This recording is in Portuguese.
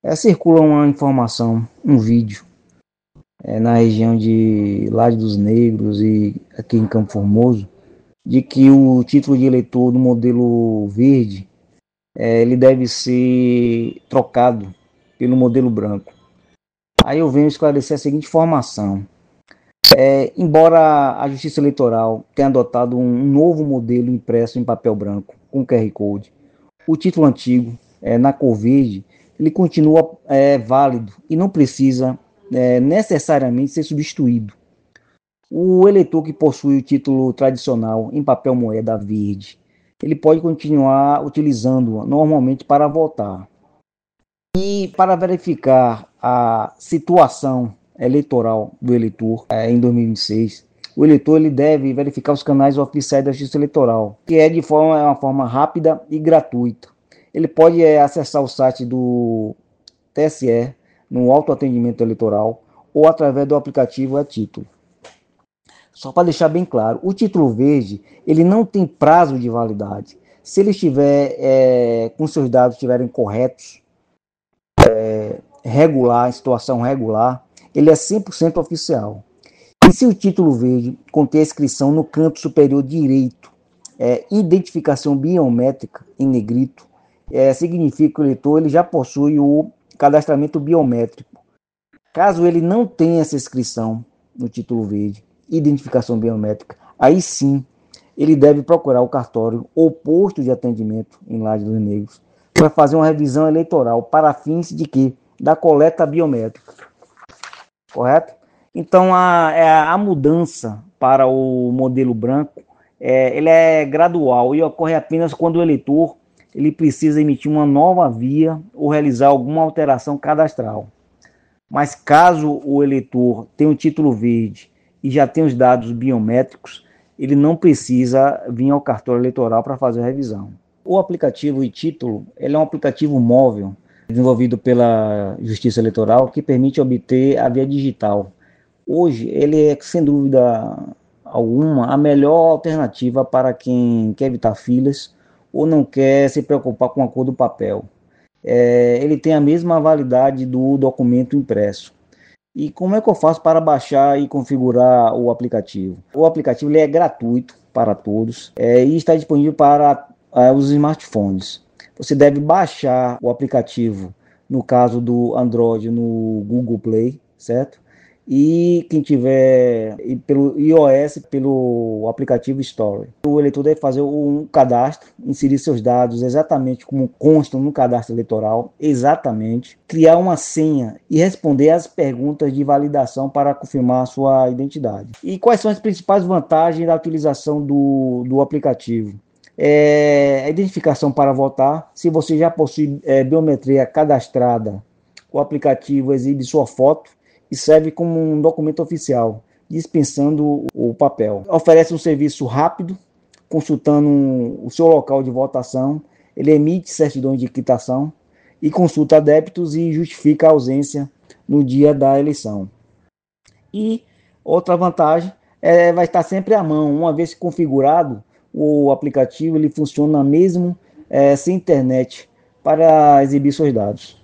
Circula uma informação, um vídeo, na região de Laje dos Negros e aqui em Campo Formoso, de que o título de eleitor do modelo verde ele deve ser trocado pelo modelo branco. Aí eu venho esclarecer a seguinte informação. Embora a Justiça Eleitoral tenha adotado um novo modelo impresso em papel branco, com QR Code, o título antigo, na cor verde, ele continua válido e não precisa necessariamente ser substituído. O eleitor que possui o título tradicional em papel moeda verde, ele pode continuar utilizando-o normalmente para votar. E para verificar a situação eleitoral do eleitor em 2026, o eleitor ele deve verificar os canais oficiais da Justiça Eleitoral, que é de uma forma rápida e gratuita. Ele pode acessar o site do TSE no autoatendimento eleitoral ou através do aplicativo título. Só para deixar bem claro, o título verde ele não tem prazo de validade. Se ele estiver com seus dados estiverem corretos, regular, em situação regular, ele é 100% oficial. E se o título verde conter a inscrição no canto superior direito, identificação biométrica em negrito, significa que o eleitor ele já possui o cadastramento biométrico. Caso ele não tenha essa inscrição no título verde, identificação biométrica, aí sim ele deve procurar o cartório ou posto de atendimento em Laje dos Negros para fazer uma revisão eleitoral para fins de quê? Da coleta biométrica. Correto? Então a mudança para o modelo branco ele é gradual e ocorre apenas quando o eleitor ele precisa emitir uma nova via ou realizar alguma alteração cadastral. Mas caso o eleitor tenha um título verde e já tenha os dados biométricos, ele não precisa vir ao cartório eleitoral para fazer a revisão. O aplicativo e-título ele é um aplicativo móvel desenvolvido pela Justiça Eleitoral que permite obter a via digital. Hoje ele é, sem dúvida alguma, a melhor alternativa para quem quer evitar filas ou não quer se preocupar com a cor do papel. Ele tem a mesma validade do documento impresso. E como é que eu faço para baixar e configurar o aplicativo? O aplicativo ele é gratuito para todos e está disponível para os smartphones. Você deve baixar o aplicativo, no caso do Android, no Google Play, certo? E quem tiver pelo iOS, pelo aplicativo Store. O eleitor deve fazer um cadastro, inserir seus dados exatamente como constam no cadastro eleitoral, exatamente, criar uma senha e responder às perguntas de validação para confirmar a sua identidade. E quais são as principais vantagens da utilização do aplicativo? A identificação para votar. Se você já possui biometria cadastrada, o aplicativo exibe sua foto e serve como um documento oficial, dispensando o papel. Oferece um serviço rápido, consultando o seu local de votação, ele emite certidões de quitação e consulta débitos e justifica a ausência no dia da eleição. E outra vantagem vai estar sempre à mão, uma vez configurado, o aplicativo ele funciona mesmo sem internet para exibir seus dados.